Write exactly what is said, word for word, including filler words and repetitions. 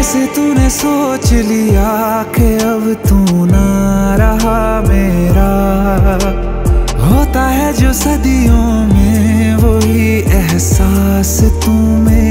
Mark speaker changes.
Speaker 1: जैसे तूने सोच लिया कि अब तू ना रहा मेरा, होता है जो सदियों में वही एहसास तू मेरा।